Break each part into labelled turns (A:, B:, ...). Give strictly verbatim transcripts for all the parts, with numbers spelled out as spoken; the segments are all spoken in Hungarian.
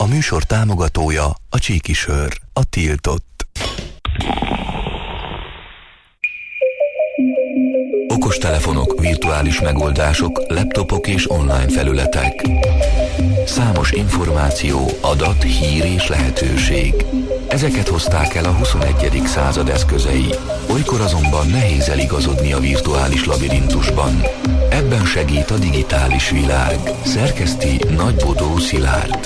A: műsor támogatója a Csíkisör, a tiltott. Okostelefonok, virtuális megoldások, laptopok és online felületek. Számos információ, adat, hír és lehetőség. Ezeket hozták el a huszonegyedik század eszközei. Olykor azonban nehéz eligazodni a virtuális labirintusban. Ebben segít a digitális világ. Szerkeszti Nagybodó Szilárd.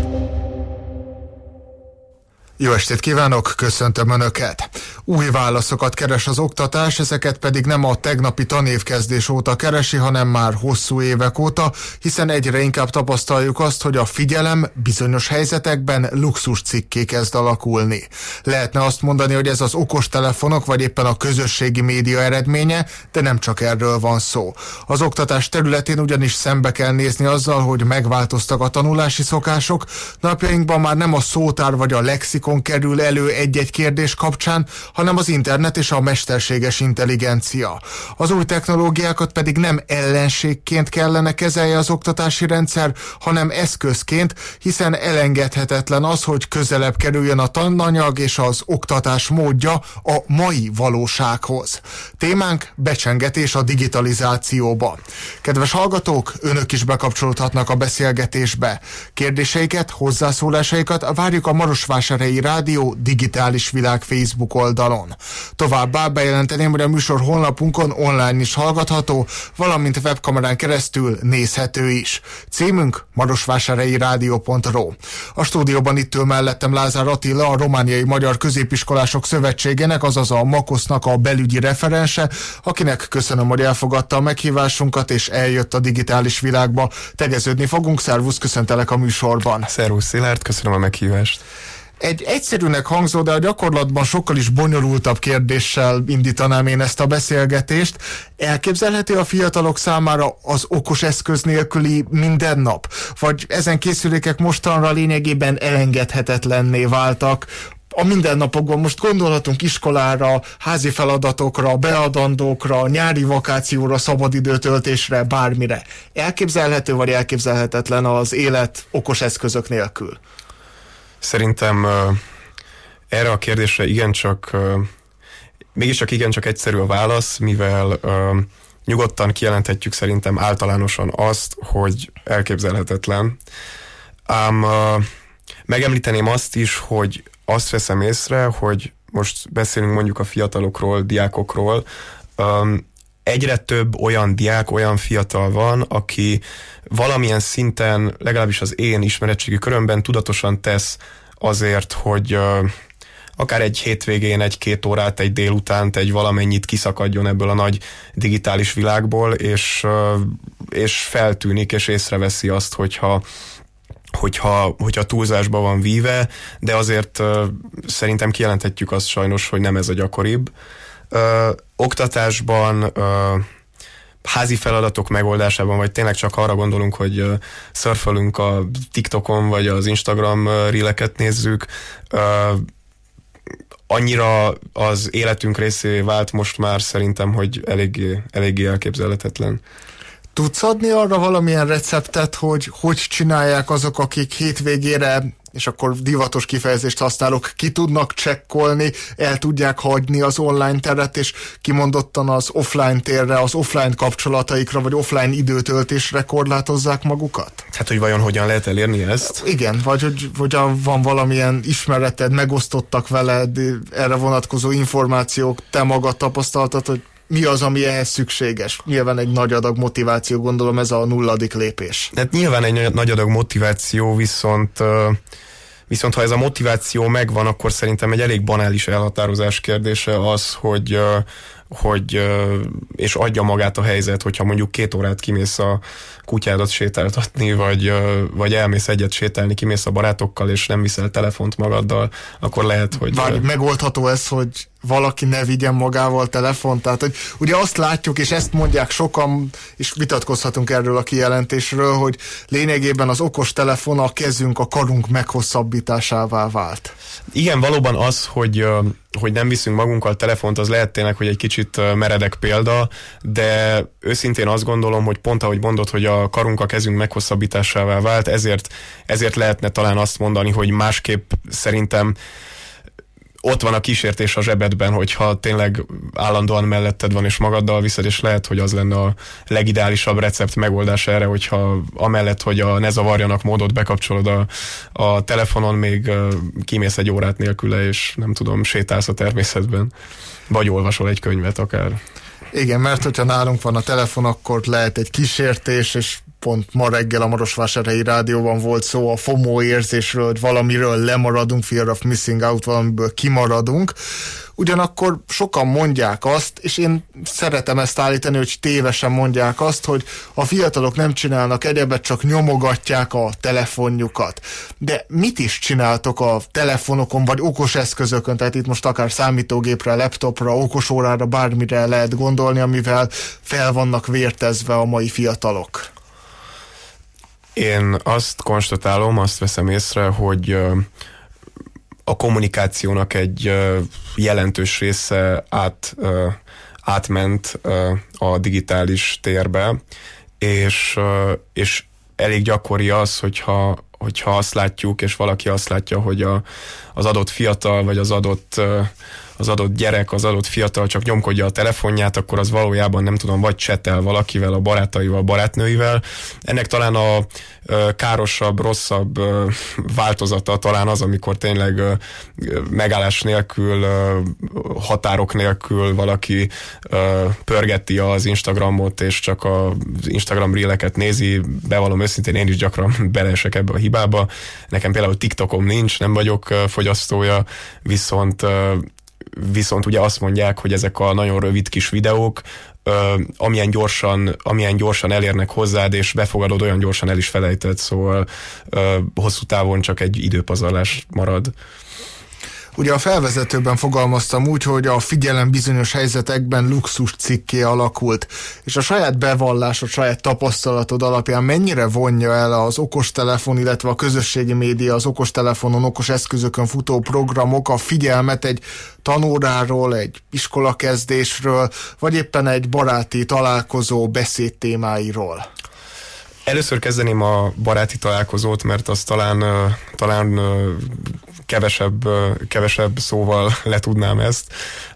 B: Jó estét kívánok, köszöntöm Önöket! Új válaszokat keres az oktatás, ezeket pedig nem a tegnapi tanévkezdés óta keresi, hanem már hosszú évek óta, hiszen egyre inkább tapasztaljuk azt, hogy a figyelem bizonyos helyzetekben luxus cikké kezd alakulni. Lehetne azt mondani, hogy ez az okostelefonok vagy éppen a közösségi média eredménye, de nem csak erről van szó. Az oktatás területén ugyanis szembe kell nézni azzal, hogy megváltoztak a tanulási szokások, napjainkban már nem a szótár vagy a lexikon kerül elő egy-egy kérdés kapcsán, hanem az internet és a mesterséges intelligencia. Az új technológiákat pedig nem ellenségként kellene kezelje az oktatási rendszer, hanem eszközként, hiszen elengedhetetlen az, hogy közelebb kerüljön a tananyag és az oktatás módja a mai valósághoz. Témánk becsengetés a digitalizációba. Kedves hallgatók, Önök is bekapcsolódhatnak a beszélgetésbe. Kérdéseiket, hozzászólásaikat várjuk a Marosvásárhelyi Rádió Digitális Világ Facebook oldalon. Továbbá bejelenteném, hogy a műsor honlapunkon online is hallgatható, valamint webkamerán keresztül nézhető is. Címünk marosvásárhelyi rádió pont ro. A stúdióban itt ül mellettem Lázár Attila, a Romániai Magyar Középiskolások Szövetségének, azaz a makosznak a belügyi referense, akinek köszönöm, hogy elfogadta a meghívásunkat és eljött a digitális világba. Tegeződni fogunk, szervusz, köszöntelek a műsorban.
C: Szervusz Szilárd, köszönöm a meghívást.
B: Egy egyszerűnek hangzó, de a gyakorlatban sokkal is bonyolultabb kérdéssel indítanám én ezt a beszélgetést. Elképzelhető a fiatalok számára az okos eszköz nélküli mindennap? Vagy ezen készülékek mostanra lényegében elengedhetetlenné váltak? A mindennapokban most gondolhatunk iskolára, házi feladatokra, beadandókra, nyári vakációra, szabadidőtöltésre, bármire. Elképzelhető vagy elképzelhetetlen az élet okos eszközök nélkül?
C: Szerintem uh, erre a kérdésre igencsak, uh, mégiscsak igencsak egyszerű a válasz, mivel uh, nyugodtan kijelenthetjük szerintem általánosan azt, hogy elképzelhetetlen. Ám uh, megemlíteném azt is, hogy azt veszem észre, hogy most beszélünk mondjuk a fiatalokról, diákokról, um, egyre több olyan diák, olyan fiatal van, aki valamilyen szinten, legalábbis az én ismeretségi körömben tudatosan tesz azért, hogy uh, akár egy hétvégén, egy-két órát, egy délutánt, egy valamennyit kiszakadjon ebből a nagy digitális világból, és, uh, és feltűnik, és észreveszi azt, hogyha hogyha, hogyha túlzásba van víve, de azért uh, szerintem kijelenthetjük azt sajnos, hogy nem ez a gyakoribb. Uh, oktatásban, uh, házi feladatok megoldásában, vagy tényleg csak arra gondolunk, hogy uh, szörfölünk a TikTokon, vagy az Instagram uh, ríleket nézzük, uh, annyira az életünk részévé vált most már szerintem, hogy eléggé, eléggé elképzelhetetlen.
B: Tudsz adni arra valamilyen receptet, hogy hogy csinálják azok, akik hétvégére, és akkor divatos kifejezést használok, ki tudnak csekkolni, el tudják hagyni az online teret, és kimondottan az offline térre, az offline kapcsolataikra, vagy offline időtöltésre korlátozzák magukat?
C: Hát, hogy vajon hogyan lehet elérni ezt?
B: Igen, vagy hogy, hogy van valamilyen ismereted, megosztottak veled erre vonatkozó információk, te magad tapasztaltad, hogy mi az, ami ehhez szükséges? Nyilván egy nagy adag motiváció, gondolom ez a nulladik lépés.
C: Hát nyilván egy nagy adag motiváció, viszont, viszont ha ez a motiváció megvan, akkor szerintem egy elég banális elhatározás kérdése az, hogy, hogy és adja magát a helyzet, hogyha mondjuk két órát kimész a kutyádat sétáltatni, vagy, vagy elmész egyet sétálni, kimész a barátokkal, és nem viszel telefont magaddal, akkor lehet, hogy...
B: Várj, megoldható ez, hogy valaki ne vigyen magával telefont. Tehát, hogy ugye azt látjuk, és ezt mondják sokan, és vitatkozhatunk erről a kijelentésről, hogy lényegében az okos telefon a kezünk, a karunk meghosszabbításává vált.
C: Igen, valóban az, hogy, hogy nem viszünk magunkkal telefont, az lehet tényleg, hogy egy kicsit meredek példa, de őszintén azt gondolom, hogy pont ahogy mondod, hogy a karunk a kezünk meghosszabbításává vált, ezért, ezért lehetne talán azt mondani, hogy másképp szerintem ott van a kísértés a zsebedben, hogyha tényleg állandóan melletted van és magaddal viszed, és lehet, hogy az lenne a legideálisabb recept megoldás erre, hogyha amellett, hogy a ne zavarjanak módot bekapcsolod a, a telefonon, még kimész egy órát nélküle, és nem tudom, sétálsz a természetben, vagy olvasol egy könyvet akár.
B: Igen, mert hogyha nálunk van a telefon, akkor lehet egy kísértés, és pont ma reggel a Marosvásárhelyi Rádióban volt szó a FOMO érzésről, hogy valamiről lemaradunk, fear of missing out, valamiből kimaradunk. Ugyanakkor sokan mondják azt, és én szeretem ezt állítani, hogy tévesen mondják azt, hogy a fiatalok nem csinálnak egyebet, csak nyomogatják a telefonjukat. De mit is csináltok a telefonokon, vagy okos eszközökön, tehát itt most akár számítógépre, laptopra, okosórára, bármire lehet gondolni, amivel fel vannak vértezve a mai fiatalok?
C: Én azt konstatálom, azt veszem észre, hogy a kommunikációnak egy jelentős része át, átment a digitális térbe, és, és elég gyakori az, hogyha, hogyha azt látjuk, és valaki azt látja, hogy a, az adott fiatal, vagy az adott az adott gyerek, az adott fiatal csak nyomkodja a telefonját, akkor az valójában nem tudom, vagy csetel valakivel, a barátaival, barátnőivel. Ennek talán a ö, károsabb, rosszabb ö, változata talán az, amikor tényleg ö, megállás nélkül, ö, határok nélkül valaki ö, pörgeti az Instagramot, és csak az Instagram reeleket nézi. Bevallom őszintén, én is gyakran beleesek ebbe a hibába. Nekem például TikTokom nincs, nem vagyok ö, fogyasztója, viszont ö, Viszont ugye azt mondják, hogy ezek a nagyon rövid kis videók, ö, amilyen, gyorsan, amilyen gyorsan elérnek hozzád, és befogadod, olyan gyorsan el is felejted, szóval ö, hosszú távon csak egy időpazarlás marad.
B: Ugye a felvezetőben fogalmaztam úgy, hogy a figyelem bizonyos helyzetekben luxus cikké alakult, és a saját bevallásod, saját tapasztalatod alapján mennyire vonja el az okostelefon, illetve a közösségi média, az okostelefonon, okos eszközökön futó programok a figyelmet egy tanóráról, egy iskolakezdésről, vagy éppen egy baráti találkozó beszéd témáiról?
C: Először kezdeném a baráti találkozót, mert az talán, talán kevesebb, kevesebb szóval letudnám ezt.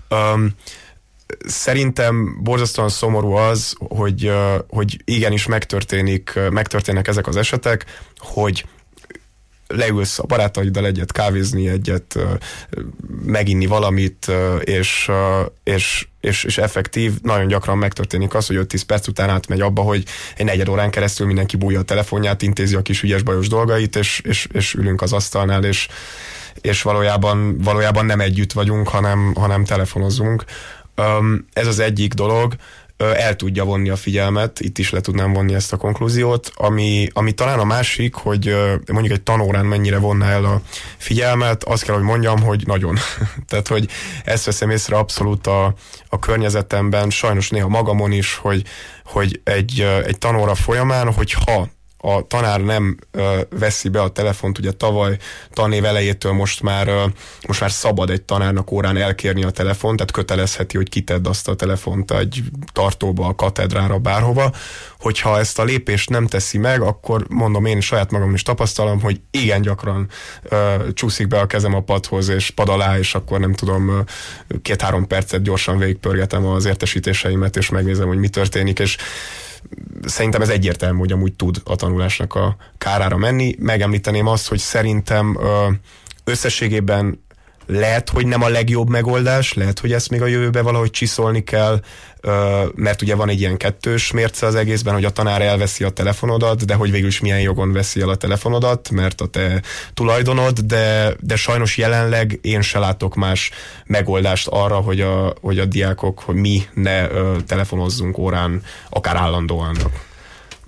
C: Szerintem borzasztóan szomorú az, hogy, hogy igenis megtörténik, megtörténnek ezek az esetek, hogy leülsz a barátaiddal egyet kávézni, egyet meginni valamit, és, és, és, és effektív, nagyon gyakran megtörténik az, hogy öt-tíz perc után átmegy abba, hogy egy negyed órán keresztül mindenki bújja a telefonját, intézi a kis ügyes bajos dolgait, és, és, és ülünk az asztalnál, és, és valójában, valójában nem együtt vagyunk, hanem, hanem telefonozunk. Ez az egyik dolog. El tudja vonni a figyelmet, itt is le tudnám vonni ezt a konklúziót, ami, ami talán a másik, hogy mondjuk egy tanórán mennyire vonna el a figyelmet, azt kell, hogy mondjam, hogy nagyon. Tehát, hogy ezt veszem észre abszolút a, a környezetemben, sajnos néha magamon is, hogy, hogy egy, egy tanóra folyamán, hogyha a tanár nem ö, veszi be a telefont, ugye tavaly tanév elejétől most már, ö, most már szabad egy tanárnak órán elkérni a telefont, tehát kötelezheti, hogy kitedd azt a telefont egy tartóba, a katedrára, bárhova. Hogyha ezt a lépést nem teszi meg, akkor mondom, én saját magam is tapasztalom, hogy igen gyakran ö, csúszik be a kezem a padhoz, és pad alá, és akkor nem tudom, két-három percet gyorsan végigpörgetem az értesítéseimet, és megnézem, hogy mi történik, és szerintem ez egyértelmű, hogy amúgy tud a tanulásnak a kárára menni. Megemlíteném azt, hogy szerintem összességében lehet, hogy nem a legjobb megoldás, lehet, hogy ezt még a jövőben valahogy csiszolni kell, mert ugye van egy ilyen kettős mérce az egészben, hogy a tanár elveszi a telefonodat, de hogy végül is milyen jogon veszi el a telefonodat, mert a te tulajdonod, de, de sajnos jelenleg én se látok más megoldást arra, hogy a, hogy a diákok, hogy mi ne telefonozzunk órán, akár állandóan.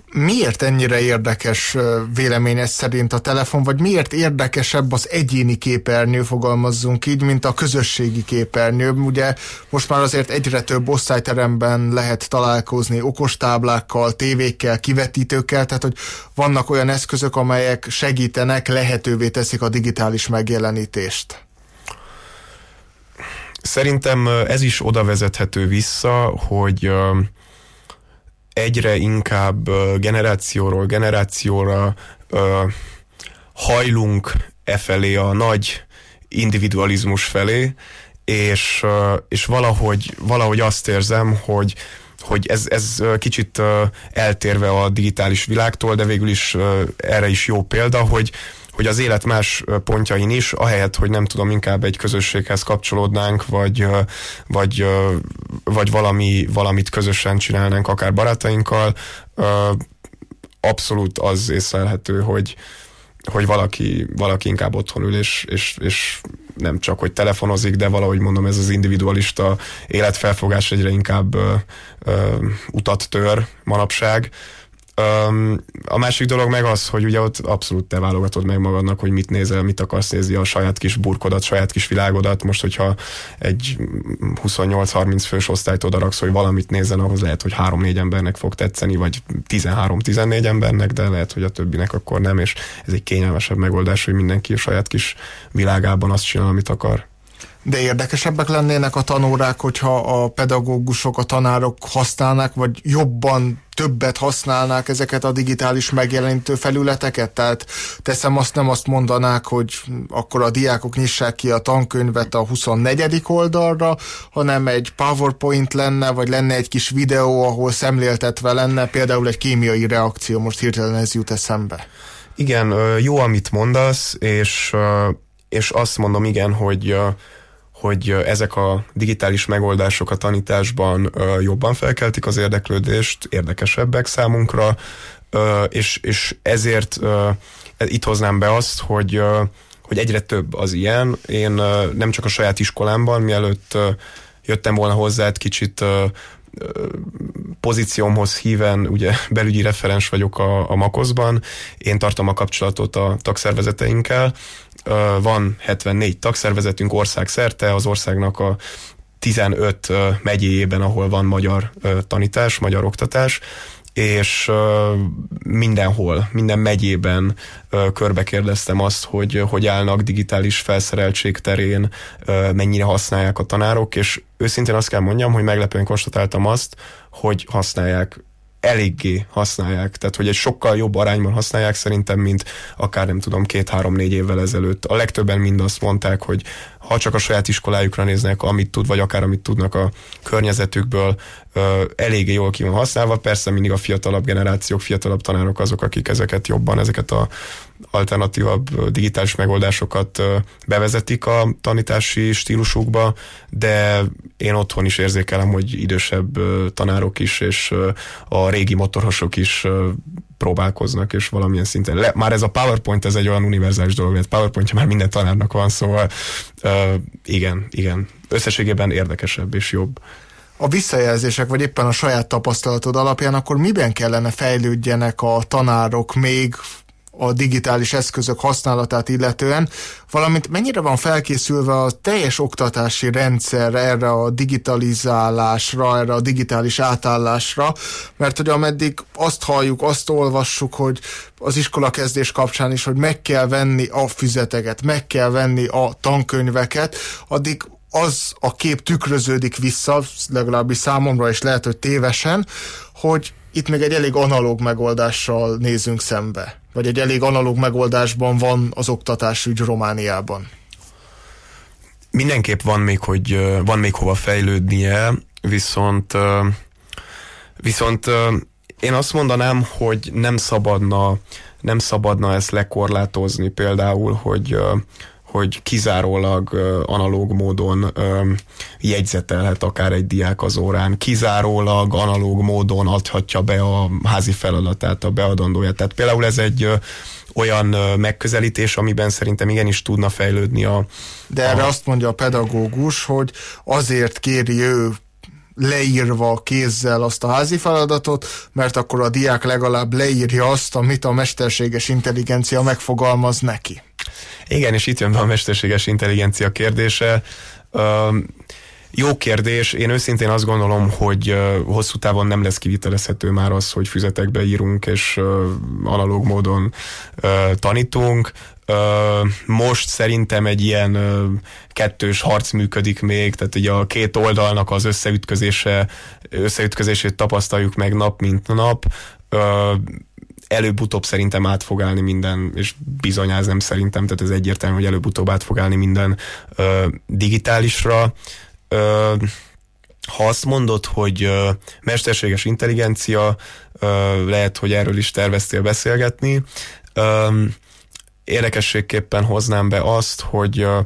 B: Miért ennyire érdekes véleményed szerint a telefon, vagy miért érdekesebb az egyéni képernyő, fogalmazzunk így, mint a közösségi képernyő? Ugye most már azért egyre több osztályteremben lehet találkozni okostáblákkal, tévékkel, kivetítőkkel, tehát hogy vannak olyan eszközök, amelyek segítenek, lehetővé teszik a digitális megjelenítést.
C: Szerintem ez is oda vezethető vissza, hogy egyre inkább generációról generációra hajlunk e felé, a nagy individualizmus felé, és, és valahogy, valahogy azt érzem, hogy, hogy ez, ez kicsit eltérve a digitális világtól, de végül is erre is jó példa, hogy hogy az élet más pontjain is, ahelyett, hogy nem tudom, inkább egy közösséghez kapcsolódnánk, vagy, vagy, vagy valami, valamit közösen csinálnánk, akár barátainkkal, abszolút az észlelhető, hogy, hogy valaki, valaki inkább otthon ül, és, és, és nem csak, hogy telefonozik, de valahogy mondom, ez az individualista életfelfogás egyre inkább ö, ö, utat tör manapság. A másik dolog meg az, hogy ugye ott abszolút te válogatod meg magadnak, hogy mit nézel, mit akarsz nézni, a saját kis burkodat, saját kis világodat. Most, hogyha egy huszonnyolc-harminc fős osztályt odaraksz, hogy valamit nézzen, ahhoz lehet, hogy három-négy embernek fog tetszeni, vagy tizenhárom-tizennégy embernek, de lehet, hogy a többinek akkor nem, és ez egy kényelmesebb megoldás, hogy mindenki a saját kis világában azt csinál, amit akar.
B: De érdekesebbek lennének a tanórák, hogyha a pedagógusok, a tanárok használnák, vagy jobban, többet használnák ezeket a digitális megjelenítő felületeket? Tehát teszem azt, nem azt mondanák, hogy akkor a diákok nyissák ki a tankönyvet a huszonnegyedik oldalra, hanem egy PowerPoint lenne, vagy lenne egy kis videó, ahol szemléltetve lenne például egy kémiai reakció, most hirtelen ez jut eszembe.
C: Igen, jó, amit mondasz, és, és azt mondom, igen, hogy hogy ezek a digitális megoldások a tanításban jobban felkeltik az érdeklődést, érdekesebbek számunkra, és, és ezért itt hoznám be azt, hogy, hogy egyre több az ilyen. Én nem csak a saját iskolámban, mielőtt jöttem volna hozzád, kicsit pozíciómhoz híven, ugye belügyi referens vagyok a, a makoszban, én tartom a kapcsolatot a tagszervezeteinkkel. Van hetvennégy tagszervezetünk országszerte, az országnak a tizenöt megyéjében, ahol van magyar tanítás, magyar oktatás, és mindenhol, minden megyében körbe kérdeztem azt, hogy hogy állnak digitális felszereltség terén, mennyire használják a tanárok, és őszintén azt kell mondjam, hogy meglepően konstatáltam azt, hogy használják, eléggé használják, tehát hogy egy sokkal jobb arányban használják szerintem, mint akár nem tudom, két-három-négy évvel ezelőtt. A legtöbben mind azt mondták, hogy ha csak a saját iskolájukra néznek, amit tud, vagy akár amit tudnak a környezetükből, eléggé jól ki van használva. Persze mindig a fiatalabb generációk, fiatalabb tanárok azok, akik ezeket jobban, ezeket a alternatívabb digitális megoldásokat bevezetik a tanítási stílusukba, de én otthon is érzékelem, hogy idősebb tanárok is, és a régi motorosok is próbálkoznak, és valamilyen szinten. Le, már ez a PowerPoint, ez egy olyan univerzális dolog, mert PowerPointja már minden tanárnak van, szóval uh, igen, igen. Összességében érdekesebb és jobb.
B: A visszajelzések, vagy éppen a saját tapasztalatod alapján, akkor miben kellene fejlődjenek a tanárok még a digitális eszközök használatát illetően, valamint mennyire van felkészülve a teljes oktatási rendszer erre a digitalizálásra, erre a digitális átállásra, mert hogy ameddig azt halljuk, azt olvassuk, hogy az iskolakezdés kapcsán is, hogy meg kell venni a füzeteket, meg kell venni a tankönyveket, addig az a kép tükröződik vissza, legalábbis számomra, és lehet, hogy tévesen, hogy itt még egy elég analóg megoldással nézünk szembe. Vagy egy elég analóg megoldásban van az oktatásügy Romániában.
C: Mindenképp van még, hogy van még hova fejlődnie, viszont, viszont én azt mondanám, hogy nem szabadna, nem szabadna ezt lekorlátozni például, hogy hogy kizárólag uh, analóg módon um, jegyzetelhet akár egy diák az órán, kizárólag analóg módon adhatja be a házi feladatát, a beadandóját. Tehát például ez egy uh, olyan uh, megközelítés, amiben szerintem igenis tudna fejlődni a...
B: De erre a... azt mondja a pedagógus, hogy azért kéri ő leírva kézzel azt a házi feladatot, mert akkor a diák legalább leírja azt, amit a mesterséges intelligencia megfogalmaz neki.
C: Igen, és itt jön be a mesterséges intelligencia kérdése. Um, Jó kérdés. Én őszintén azt gondolom, hogy uh, hosszú távon nem lesz kivitelezhető már az, hogy füzetekbe írunk, és uh, analóg módon uh, tanítunk. Uh, most szerintem egy ilyen uh, kettős harc működik még, tehát ugye a két oldalnak az összeütközése, összeütközését tapasztaljuk meg nap mint nap. Uh, előbb-utóbb szerintem át fog állni minden, és bizonyáz nem szerintem, tehát ez egyértelmű, hogy előbb-utóbb át fog állni minden uh, digitálisra. Uh, ha azt mondod, hogy uh, mesterséges intelligencia, uh, lehet, hogy erről is terveztél beszélgetni. Um, érdekességképpen hoznám be azt, hogy uh,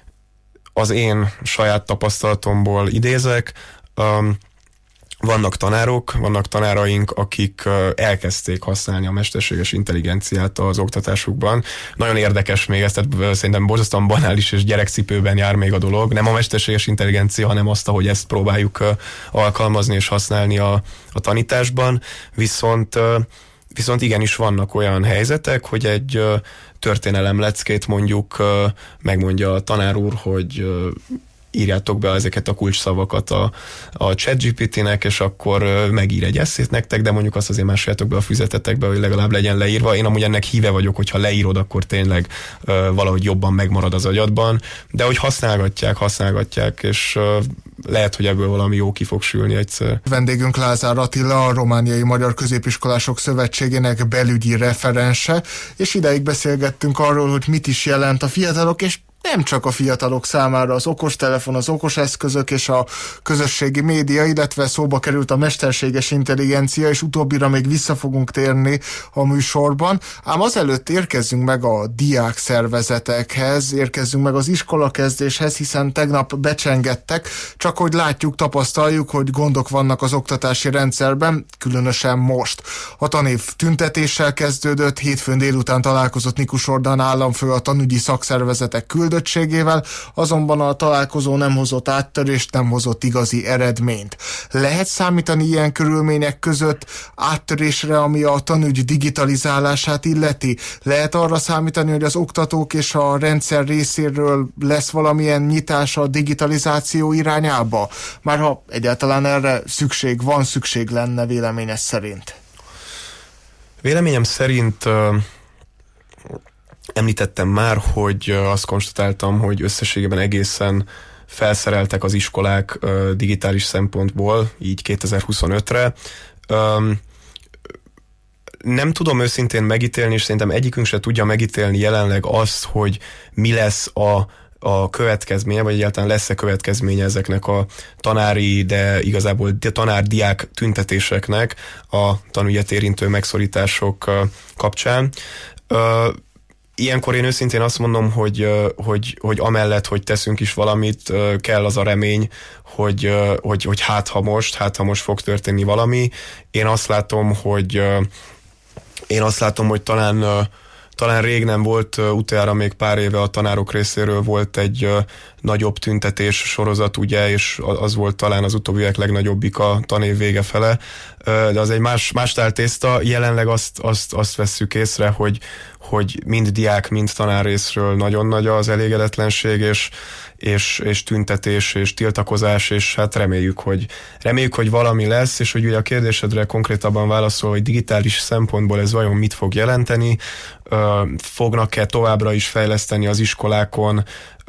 C: az én saját tapasztalatomból idézek, um, vannak tanárok, vannak tanáraink, akik elkezdték használni a mesterséges intelligenciát az oktatásukban. Nagyon érdekes még ez, tehát szerintem borzasztóan banális és gyerekcipőben jár még a dolog. Nem a mesterséges intelligencia, hanem azt, ahogy ezt próbáljuk alkalmazni és használni a, a tanításban. Viszont, viszont igenis vannak olyan helyzetek, hogy egy történelem leckét mondjuk megmondja a tanár úr, hogy írjátok be ezeket a kulcsszavakat a, a ChatGPT-nek, és akkor megír egy esszét nektek, de mondjuk azt azért másoljátok be a füzetetekbe, hogy legalább legyen leírva. Én amúgy ennek híve vagyok, hogyha leírod, akkor tényleg uh, valahogy jobban megmarad az agyadban, de hogy használgatják, használgatják, és uh, lehet, hogy ebből valami jó ki fog sülni egyszer.
B: Vendégünk Lázár Attila, a Romániai Magyar Középiskolások Szövetségének belügyi referense, és ideig beszélgettünk arról, hogy mit is jelent a fiatalok, és nem csak a fiatalok számára az okostelefon, az okos eszközök és a közösségi média, illetve szóba került a mesterséges intelligencia, és utóbbira még vissza fogunk térni a műsorban. Ám azelőtt érkezzünk meg a diák szervezetekhez, érkezzünk meg az iskolakezdéshez, hiszen tegnap becsengettek, csak hogy látjuk, tapasztaljuk, hogy gondok vannak az oktatási rendszerben, különösen most. A tanév tüntetéssel kezdődött, hétfőn délután találkozott Nikus Ordán államfő a tanügyi szakszervezetek küldöttségével, azonban a találkozó nem hozott áttörést, nem hozott igazi eredményt. Lehet számítani ilyen körülmények között áttörésre, ami a tanügy digitalizálását illeti? Lehet arra számítani, hogy az oktatók és a rendszer részéről lesz valamilyen nyitás a digitalizáció irányába? Már ha egyáltalán erre szükség van, szükség lenne véleményed szerint.
C: Véleményem szerint uh... említettem már, hogy azt konstatáltam, hogy összességében egészen felszereltek az iskolák uh, digitális szempontból, így kétezer-huszonötre. Um, nem tudom őszintén megítélni, és szerintem egyikünk se tudja megítélni jelenleg azt, hogy mi lesz a a következménye, vagy egyáltalán lesz-e következménye ezeknek a tanári, de igazából tanár-diák tüntetéseknek a tanügyet érintő megszorítások uh, kapcsán. Uh, Ilyenkor én őszintén azt mondom, hogy, hogy, hogy amellett, hogy teszünk is valamit, kell az a remény, hogy, hogy, hogy hát ha most, hát ha most fog történni valami. Én azt látom, hogy én azt látom, hogy talán Talán rég nem volt, utoljára még pár éve a tanárok részéről volt egy uh, nagyobb tüntetés sorozat, ugye, és az volt talán az utóbbi évek legnagyobbik a tanév vége fele, uh, de az egy más, más táltészta. Jelenleg azt, azt, azt vesszük észre, hogy, hogy mind diák, mind tanár részről nagyon nagy az elégedetlenség, és, és, és tüntetés, és tiltakozás, és hát reméljük, hogy, reméljük, hogy valami lesz, és hogy ugye a kérdésedre konkrétabban válaszol, hogy digitális szempontból ez vajon mit fog jelenteni, fognak-e továbbra is fejleszteni az iskolákon.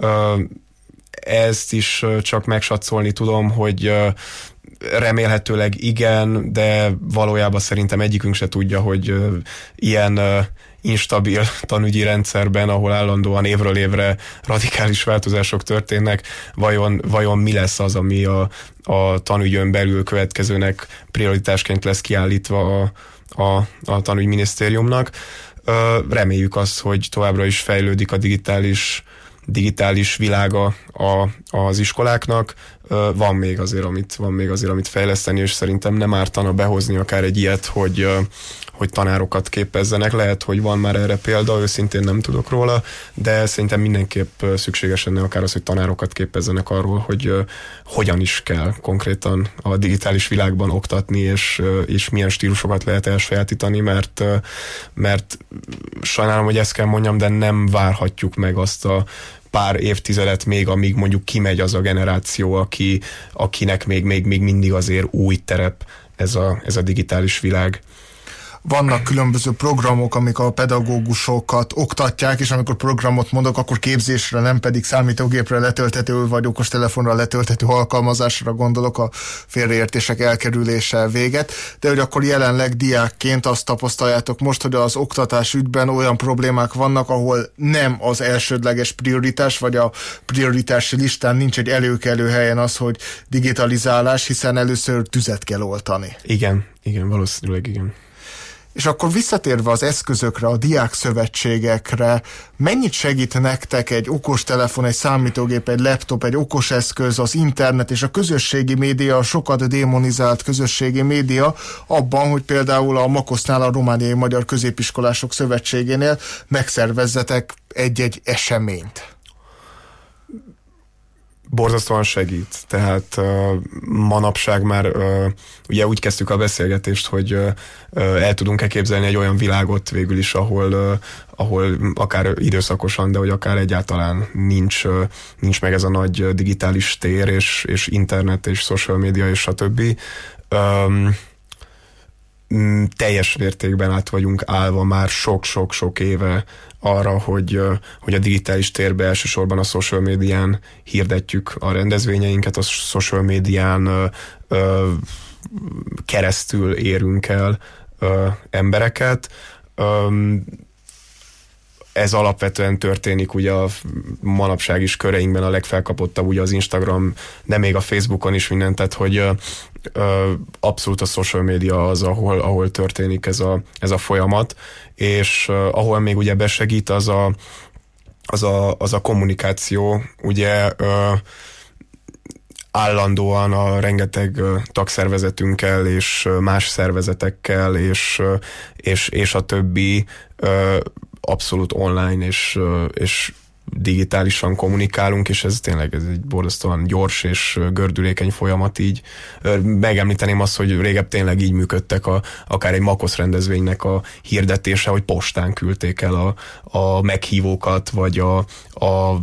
C: Ezt is csak megsatszolni tudom, hogy remélhetőleg igen, de valójában szerintem egyikünk se tudja, hogy ilyen instabil tanügyi rendszerben, ahol állandóan évről évre radikális változások történnek, vajon, vajon mi lesz az, ami a, a tanügyön belül következőnek prioritásként lesz kiállítva a, a, a tanügyminisztériumnak. Reméljük azt, hogy továbbra is fejlődik a digitális digitális világa a, az iskoláknak. Van még azért, amit, van még azért, amit fejleszteni, és szerintem nem ártana behozni akár egy ilyet, hogy, hogy tanárokat képezzenek. Lehet, hogy van már erre példa, őszintén nem tudok róla, de szerintem mindenképp szükséges lenne akár az, hogy tanárokat képezzenek arról, hogy hogyan is kell konkrétan a digitális világban oktatni, és, és milyen stílusokat lehet elsajátítani, mert, mert sajnálom, hogy ezt kell mondjam, de nem várhatjuk meg azt a pár évtizedet még, amíg mondjuk kimegy az a generáció, aki, akinek még, még, még mindig azért új terep ez a, ez a digitális világ.
B: Vannak különböző programok, amik a pedagógusokat oktatják, és amikor programot mondok, akkor képzésre, nem pedig számítógépre letölthető, vagy okostelefonra letölthető alkalmazásra gondolok, a félreértések elkerülése véget, de hogy akkor jelenleg diákként azt tapasztaljátok most, hogy az oktatás ügyben olyan problémák vannak, ahol nem az elsődleges prioritás, vagy a prioritási listán nincs egy előkelő helyen az, hogy digitalizálás, hiszen először tüzet kell oltani.
C: Igen, igen, valószínűleg igen.
B: És akkor visszatérve az eszközökre, a diákszövetségekre, mennyit segít nektek egy okostelefon, egy számítógép, egy laptop, egy okos eszköz, az internet és a közösségi média, a sokat démonizált közösségi média abban, hogy például a Makosznál, a Romániai Magyar Középiskolások Szövetségénél megszervezzetek egy-egy eseményt?
C: Borzasztóan segít, tehát uh, manapság már uh, ugye úgy kezdtük a beszélgetést, hogy uh, el tudunk-e képzelni egy olyan világot végül is, ahol, uh, ahol akár időszakosan, de hogy akár egyáltalán nincs, uh, nincs meg ez a nagy digitális tér, és, és internet, és social media, és stb. Um, teljes mértékben át vagyunk állva már sok-sok-sok éve arra, hogy, hogy a digitális térbe elsősorban a social médián hirdetjük a rendezvényeinket, a social médián ö, ö, keresztül érünk el ö, embereket. Ö, ez alapvetően történik ugye a manapság is köreinkben, a legfelkapottabb ugye az Instagram, de még a Facebookon is minden, tehát hogy ö, ö, abszolút a social media az, ahol, ahol történik ez a, ez a folyamat, és uh, ahol még ugye besegít az a, az a, az a kommunikáció, ugye uh, állandóan a rengeteg uh, tagszervezetünkkel és uh, más szervezetekkel és, uh, és, és a többi uh, abszolút online és, uh, és digitálisan kommunikálunk, és ez tényleg ez egy borzasztóan gyors és gördülékeny folyamat így. Megemlíteném azt, hogy régebb tényleg így működtek a, akár egy Makosz rendezvénynek a hirdetése, hogy postán küldték el a, a meghívókat, vagy a, a,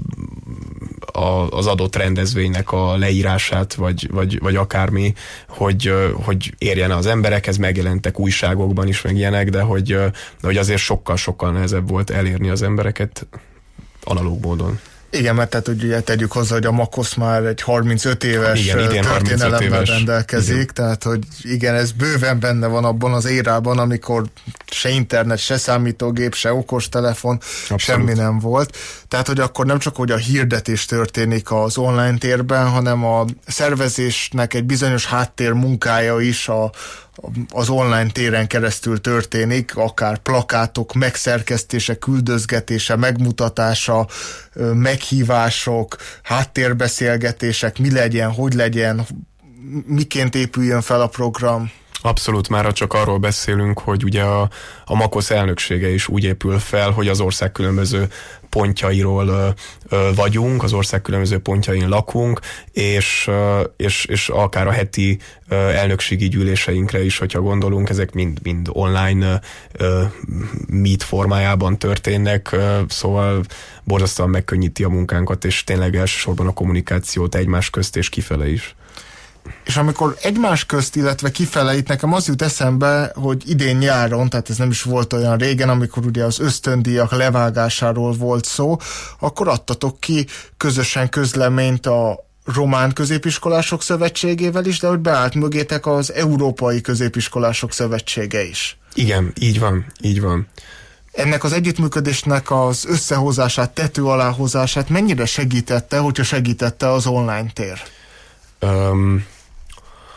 C: a, az adott rendezvénynek a leírását, vagy, vagy, vagy akármi, hogy, hogy érjen az emberekhez, megjelentek újságokban is, meg ilyenek, de hogy, de hogy azért sokkal-sokkal nehezebb volt elérni az embereket analóg módon.
B: Igen, mert tehát ugye tegyük hozzá, hogy a Makosz már egy harmincöt éves igen, történelemmel rendelkezik, igen. Tehát hogy igen, ez bőven benne van abban az érában, amikor se internet, se számítógép, se okostelefon, abszolút. Semmi nem volt. Tehát, hogy akkor nem csak, hogy a hirdetés történik az online térben, hanem a szervezésnek egy bizonyos háttér munkája is a az online téren keresztül történik, akár plakátok megszerkesztése, küldözgetése, megmutatása, meghívások, háttérbeszélgetések, mi legyen, hogy legyen, miként épüljön fel a program.
C: Abszolút, már csak arról beszélünk, hogy ugye a, a Makosz elnöksége is úgy épül fel, hogy az ország különböző pontjairól ö, ö, vagyunk, az ország különböző pontjain lakunk, és, ö, és, és akár a heti ö, elnökségi gyűléseinkre is, hogyha gondolunk, ezek mind, mind online ö, meet formájában történnek, ö, szóval borzasztóan megkönnyíti a munkánkat, és tényleg elsősorban a kommunikációt egymás közt és kifele is.
B: És amikor egymás közt, illetve kifele, itt nekem az jut eszembe, hogy idén nyáron, tehát ez nem is volt olyan régen, amikor ugye az ösztöndíjak levágásáról volt szó, akkor adtatok ki közösen közleményt a Román Középiskolások Szövetségével is, de hogy beállt mögétek az Európai Középiskolások Szövetsége is.
C: Igen, így van, így van.
B: Ennek az együttműködésnek az összehozását, tető alá hozását mennyire segítette, hogyha segítette az online tér?
C: Um,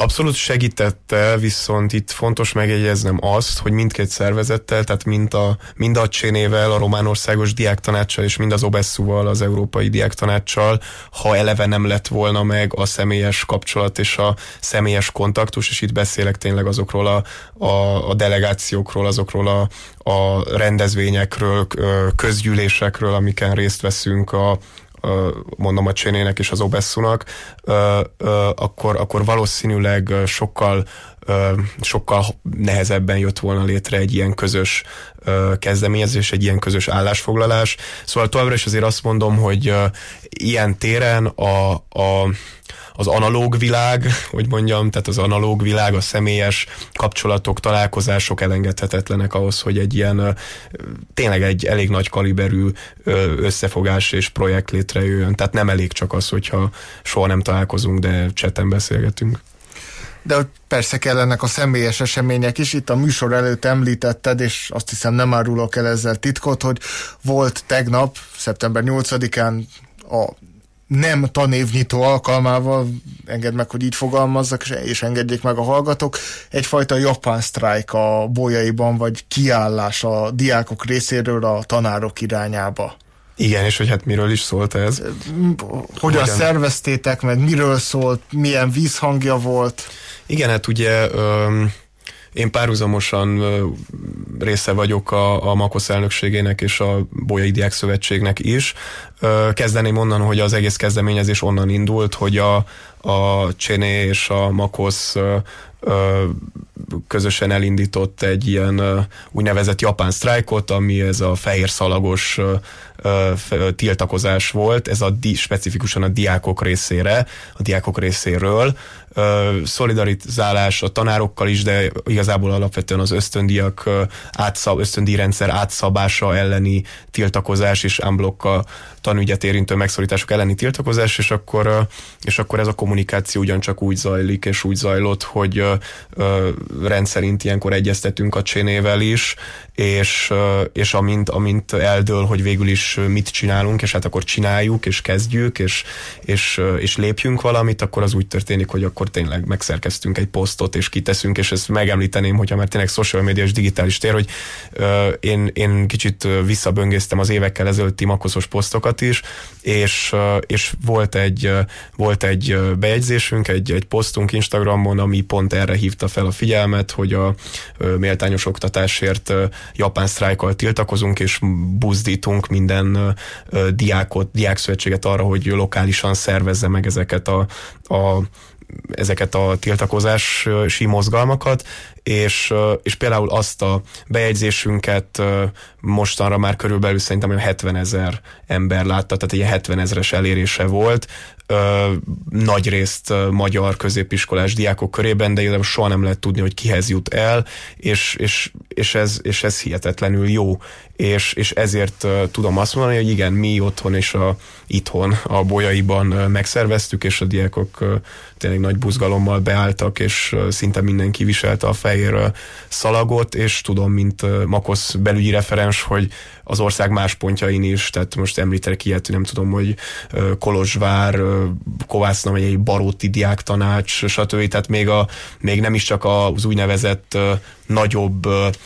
C: Abszolút segítette, viszont itt fontos megjegyeznem azt, hogy mindkét szervezettel, tehát mind a, mind a Csénével, a Román Országos Diáktanáccsal és mind az Obesszuval, az Európai Diáktanáccsal, ha eleve nem lett volna meg a személyes kapcsolat és a személyes kontaktus, és itt beszélek tényleg azokról a, a, a delegációkról, azokról a, a rendezvényekről, közgyűlésekről, amiken részt veszünk a mondom a Csénének és az Obesszunak, akkor, akkor valószínűleg sokkal, sokkal nehezebben jött volna létre egy ilyen közös kezdeményezés, egy ilyen közös állásfoglalás. Szóval továbbra is azért azt mondom, hogy ilyen téren a, a az analóg világ, hogy mondjam, tehát az analóg világ, a személyes kapcsolatok, találkozások elengedhetetlenek ahhoz, hogy egy ilyen tényleg egy elég nagy kaliberű összefogás és projekt létrejöjjön. Tehát nem elég csak az, hogyha soha nem találkozunk, de chaten beszélgetünk.
B: De persze kellenek a személyes események is. Itt a műsor előtt említetted, és azt hiszem nem árulok el ezzel titkot, hogy volt tegnap, szeptember nyolcadikán a nem tanévnyitó alkalmával, engedd meg, hogy így fogalmazzak, és engedjék meg a hallgatók, egyfajta japán sztrájk a Bolyaiban, vagy kiállás a diákok részéről a tanárok irányába.
C: Igen, és hogy hát miről is szólt ez?
B: Hogyan, Hogyan szerveztétek meg, miről szólt, milyen vízhangja volt?
C: Igen, hát ugye öm, én párhuzamosan része vagyok a, a MAKOSZ elnökségének és a Bolyai Diák Szövetségnek is. Kezdeném onnan, hogy az egész kezdeményezés onnan indult, hogy a, a Cséné és a MAKOSZ közösen elindított egy ilyen úgynevezett japán sztrájkot, ami ez a fehér szalagos tiltakozás volt, ez a di, specifikusan a diákok részére, a diákok részéről. Szolidarizálás a tanárokkal is, de igazából alapvetően az ösztöndíjak átszab, ösztöndíjrendszer átszabása elleni tiltakozás és unblock a tanügyet érintő megszorítások elleni tiltakozás, és akkor, és akkor ez a kommunikáció ugyancsak úgy zajlik, és úgy zajlott, hogy rendszerint ilyenkor egyeztetünk a Csénével is, és, és amint, amint eldől, hogy végül is mit csinálunk, és hát akkor csináljuk, és kezdjük, és, és, és lépjünk valamit, akkor az úgy történik, hogy akkor tényleg megszerkeztünk egy posztot, és kiteszünk, és ezt megemlíteném, hogyha már tényleg social media és digitális tér, hogy uh, én, én kicsit visszaböngésztem az évekkel ezelőtti makoszos posztokat is, és, uh, és volt egy, uh, volt egy bejegyzésünk, egy, egy posztunk Instagramon, ami pont erre hívta fel a figyelmet, hogy a uh, méltányos oktatásért uh, japán sztrájkkal tiltakozunk, és buzdítunk minden uh, diákot, diákszövetséget arra, hogy lokálisan szervezze meg ezeket a, a ezeket a tiltakozási mozgalmakat, és, és például azt a bejegyzésünket mostanra már körülbelül szerintem olyan hetvenezer ember látta, tehát egy hetvenezres elérése volt, nagy részt magyar középiskolás diákok körében, de igazából soha nem lehet tudni, hogy kihez jut el, és, és, és, ez, és ez hihetetlenül jó. És, és ezért tudom azt mondani, hogy igen, mi otthon és a, itthon a Bolyaiban megszerveztük, és a diákok tényleg nagy buzgalommal beálltak, és szinte mindenki viselte a fehér szalagot, és tudom, mint MAKOSZ belügyi referens, hogy az ország más pontjain is, tehát most említek ilyet, nem tudom, hogy Kolozsvár, Kovászna megyei Baróti Diáktanács, stb. Tehát még, a, még nem is csak az úgynevezett nagyobb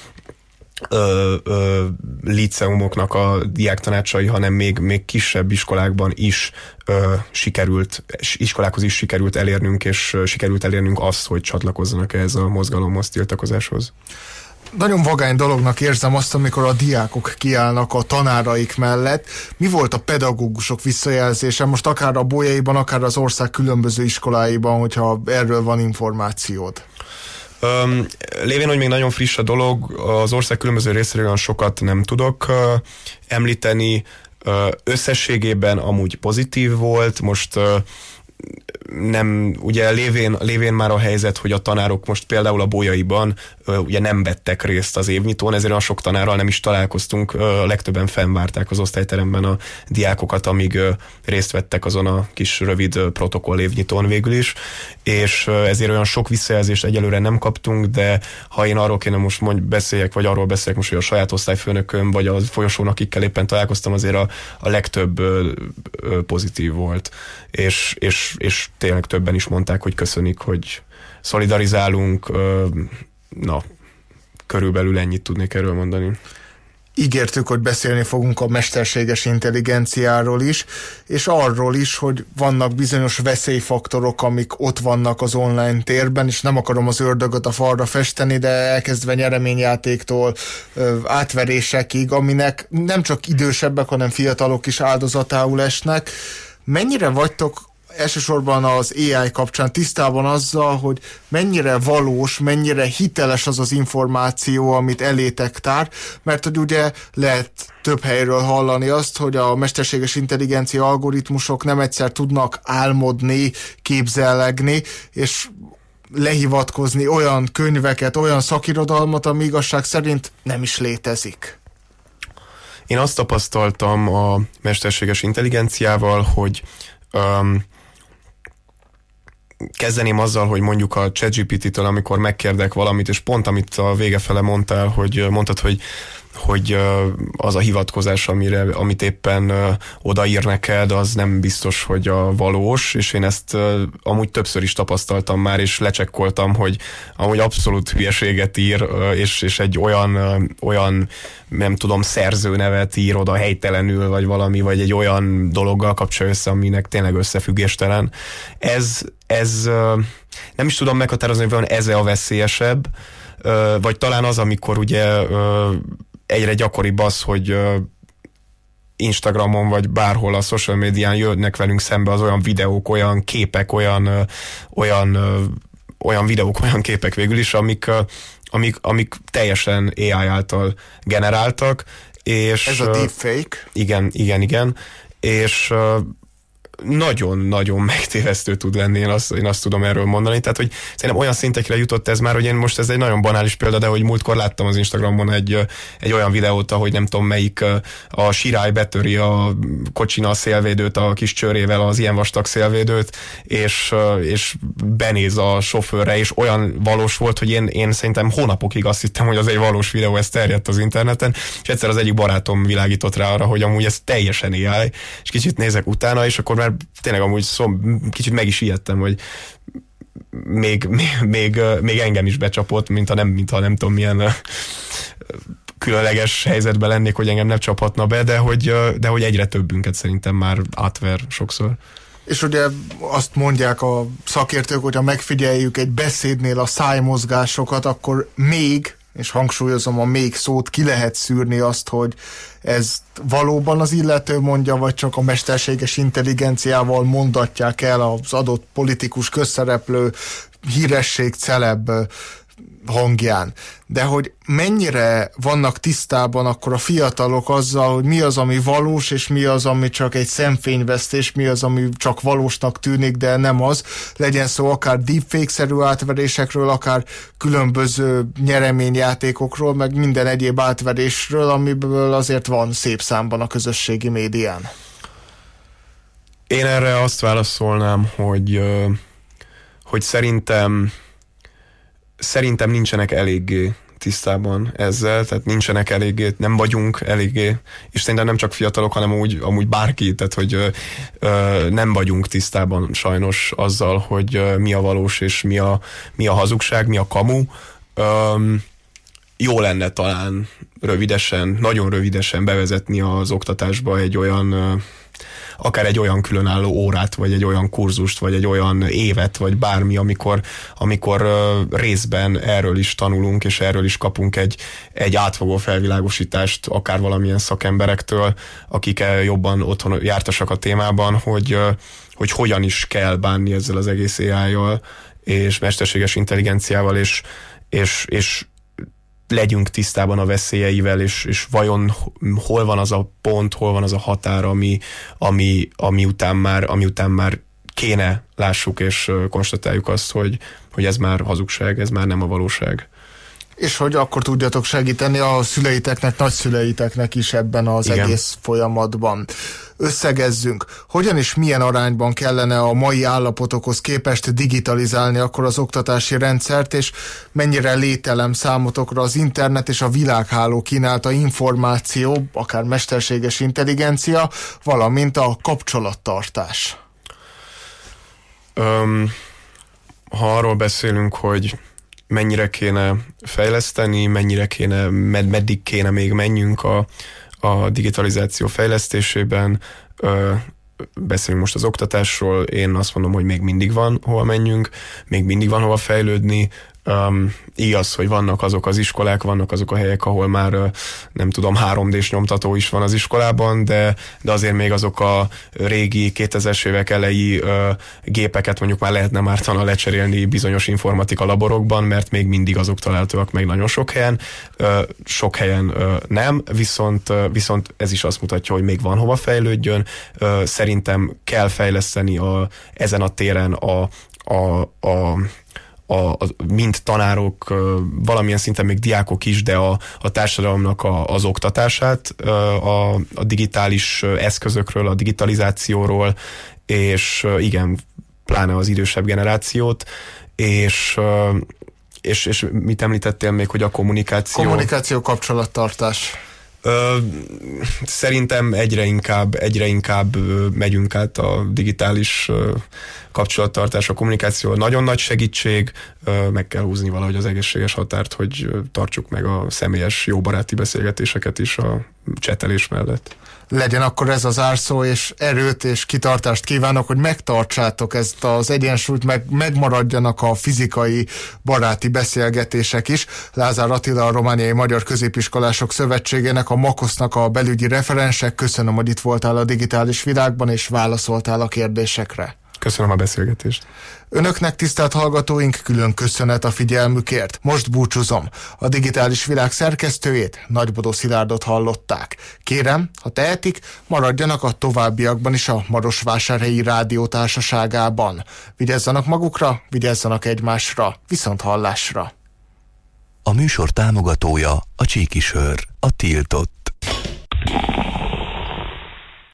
C: Ö, ö, liceumoknak a diáktanácsai, hanem még, még kisebb iskolákban is ö, sikerült, iskolákhoz is sikerült elérnünk, és sikerült elérnünk azt, hogy csatlakozzanak ehhez a mozgalomhoz, tiltakozáshoz.
B: Nagyon vagány dolognak érzem azt, amikor a diákok kiállnak a tanáraik mellett. Mi volt a pedagógusok visszajelzése, most akár a Bolyaiban, akár az ország különböző iskoláiban, hogyha erről van információd?
C: Um, lévén, hogy még nagyon friss a dolog, az ország különböző részéről olyan sokat nem tudok uh, említeni. Uh, összességében amúgy pozitív volt, most uh, nem, ugye lévén, lévén már a helyzet, hogy a tanárok most például a Bolyaiban uh, ugye nem vettek részt az évnyitón, ezért olyan sok tanárral nem is találkoztunk, uh, a legtöbben fennvárták az osztályteremben a diákokat, amíg uh, részt vettek azon a kis rövid uh, protokoll évnyitón végül is, és uh, ezért olyan sok visszajelzést egyelőre nem kaptunk, de ha én arról kéne most mondj, beszéljek, vagy arról beszéljek most, hogy a saját osztályfőnököm, vagy a folyosón, akikkel éppen találkoztam, azért a, a legtöbb uh, uh, pozitív volt, és, és, és tényleg többen is mondták, hogy köszönik, hogy szolidarizálunk, na, körülbelül ennyit tudnék erről mondani.
B: Ígértük, hogy beszélni fogunk a mesterséges intelligenciáról is, és arról is, hogy vannak bizonyos veszélyfaktorok, amik ott vannak az online térben, és nem akarom az ördögöt a falra festeni, de elkezdve nyereményjátéktól ö, átverésekig, aminek nem csak idősebbek, hanem fiatalok is áldozatául esnek. Mennyire vagytok elsősorban az á i kapcsán tisztában azzal, hogy mennyire valós, mennyire hiteles az az információ, amit elétek tár, mert hogy ugye lehet több helyről hallani azt, hogy a mesterséges intelligencia algoritmusok nem egyszer tudnak álmodni, képzellegni, és lehivatkozni olyan könyveket, olyan szakirodalmat, ami igazság szerint nem is létezik.
C: Én azt tapasztaltam a mesterséges intelligenciával, hogy um, kezdeném azzal, hogy mondjuk a ChatGPT-től, amikor megkérdek valamit, és pont amit a vége fele mondtál, hogy mondtad, hogy hogy az a hivatkozás, amire, amit éppen odaír neked, az nem biztos, hogy a valós, és én ezt amúgy többször is tapasztaltam már, és lecsekkoltam, hogy amúgy abszolút hülyeséget ír, és, és egy olyan, olyan, nem tudom, szerzőnevet ír oda helytelenül, vagy valami, vagy egy olyan dologgal kapcsolja össze, aminek tényleg összefüggéstelen. Ez, ez nem is tudom meghatározni, hogy van ez a veszélyesebb, vagy talán az, amikor ugye egyre gyakoribb az, hogy Instagramon vagy bárhol a social médián jönnek velünk szembe az olyan videók, olyan képek, olyan, olyan, olyan videók, olyan képek végül is, amik, amik, amik teljesen á i által generáltak. És,
B: ez a deepfake.
C: Igen, igen, igen. És nagyon-nagyon megtévesztő tud lenni, én azt, én azt tudom erről mondani. Tehát, hogy szerintem olyan szintekre jutott ez már, hogy én most ez egy nagyon banális példa, de hogy múltkor láttam az Instagramon egy, egy olyan videót, ahogy nem tudom melyik a sirály betöri a kocsina a szélvédőt a kis csőrével, az ilyen vastag szélvédőt, és, és benéz a sofőrre, és olyan valós volt, hogy én, én szerintem hónapokig azt hittem, hogy az egy valós videó, ez terjedt az interneten, és egyszer az egyik barátom világított rá arra, hogy amúgy ez teljesen á i, és kicsit nézek utána, és akkor már tényleg amúgy szó, kicsit meg is ijedtem, hogy még, még, még, még engem is becsapott, mintha nem, mintha nem tudom milyen különleges helyzetben lennék, hogy engem nem csaphatna be, de hogy, de hogy egyre többünket szerintem már átver sokszor.
B: És ugye azt mondják a szakértők, hogy ha megfigyeljük egy beszédnél a szájmozgásokat, akkor még, és hangsúlyozom a még szót, ki lehet szűrni azt, hogy ez valóban az illető mondja, vagy csak a mesterséges intelligenciával mondatják el az adott politikus, közszereplő, híresség, celeb hangján. De hogy mennyire vannak tisztában akkor a fiatalok azzal, hogy mi az, ami valós, és mi az, ami csak egy szemfényvesztés, mi az, ami csak valósnak tűnik, de nem az. Legyen szó akár deepfake-szerű átverésekről, akár különböző nyereményjátékokról, meg minden egyéb átverésről, amiből azért van szép számban a közösségi médián.
C: Én erre azt válaszolnám, hogy, hogy szerintem Szerintem nincsenek eléggé tisztában ezzel, tehát nincsenek eléggé, nem vagyunk eléggé, és szerintem nem csak fiatalok, hanem úgy, amúgy bárki, tehát hogy ö, ö, nem vagyunk tisztában sajnos azzal, hogy ö, mi a valós és mi a, mi a hazugság, mi a kamu. Ö, jó lenne talán rövidesen, nagyon rövidesen bevezetni az oktatásba egy olyan ö, akár egy olyan különálló órát, vagy egy olyan kurzust, vagy egy olyan évet, vagy bármi, amikor, amikor uh, részben erről is tanulunk, és erről is kapunk egy, egy átfogó felvilágosítást, akár valamilyen szakemberektől, akik jobban otthon jártasak a témában, hogy, uh, hogy hogyan is kell bánni ezzel az egész á i-jal, és mesterséges intelligenciával, és, és, és legyünk tisztában a veszélyeivel, és, és vajon hol van az a pont, hol van az a határ, ami, ami, ami, után, már, ami után már kéne lássuk, és konstatáljuk azt, hogy, hogy ez már hazugság, ez már nem a valóság.
B: És hogy akkor tudjatok segíteni a szüleiteknek, nagyszüleiteknek is ebben az Igen. egész folyamatban. Összegezzünk. Hogyan és milyen arányban kellene a mai állapotokhoz képest digitalizálni akkor az oktatási rendszert, és mennyire lételem számotokra az internet és a világháló kínálta információ, akár mesterséges intelligencia, valamint a kapcsolattartás?
C: Um, ha arról beszélünk, hogy mennyire kéne fejleszteni, mennyire kéne, med, meddig kéne még menjünk a, a digitalizáció fejlesztésében, ö, beszélünk most az oktatásról, én azt mondom, hogy még mindig van hova menjünk, még mindig van hova fejlődni. Um, igaz, hogy vannak azok az iskolák, vannak azok a helyek, ahol már uh, nem tudom, három dés nyomtató is van az iskolában, de, de azért még azok a régi kétezres évek elejé uh, gépeket mondjuk már lehetne mártana lecserélni bizonyos informatika laborokban, mert még mindig azok találhatóak meg nagyon sok helyen, uh, sok helyen uh, nem, viszont, uh, viszont ez is azt mutatja, hogy még van hova fejlődjön. Uh, szerintem kell fejleszteni a, ezen a téren a, a, a A, a, mind tanárok, valamilyen szinten még diákok is, de a, a társadalomnak a, az oktatását a, a digitális eszközökről, a digitalizációról, és igen, pláne az idősebb generációt, és, és, és mit említettél még, hogy a kommunikáció...
B: Kommunikáció, kapcsolattartás.
C: Ö, szerintem egyre inkább, egyre inkább megyünk át a digitális kapcsolattartás, a kommunikáció nagyon nagy segítség, meg kell húzni valahogy az egészséges határt, hogy tartsuk meg a személyes, jó baráti beszélgetéseket is a csetelés mellett.
B: Legyen akkor ez az zárszó, és erőt és kitartást kívánok, hogy megtartsátok ezt az egyensúlyt, meg megmaradjanak a fizikai baráti beszélgetések is. Lázár Attila, a Romániai Magyar Középiskolások Szövetségének, a makosznak a belügyi referensek. Köszönöm, hogy itt voltál a digitális világban, és válaszoltál a kérdésekre.
C: Köszönöm a beszélgetést.
B: Önöknek, tisztelt hallgatóink, külön köszönet a figyelmükért. Most búcsúzom. A digitális világ szerkesztőjét, Nagybodó Szilárdot hallották. Kérem, ha tehetik, maradjanak a továbbiakban is a Marosvásárhelyi Rádió Társaságában. Vigyázzanak magukra, vigyázzanak egymásra, viszont hallásra.
A: A műsor támogatója a Csíki Sör, a tiltott.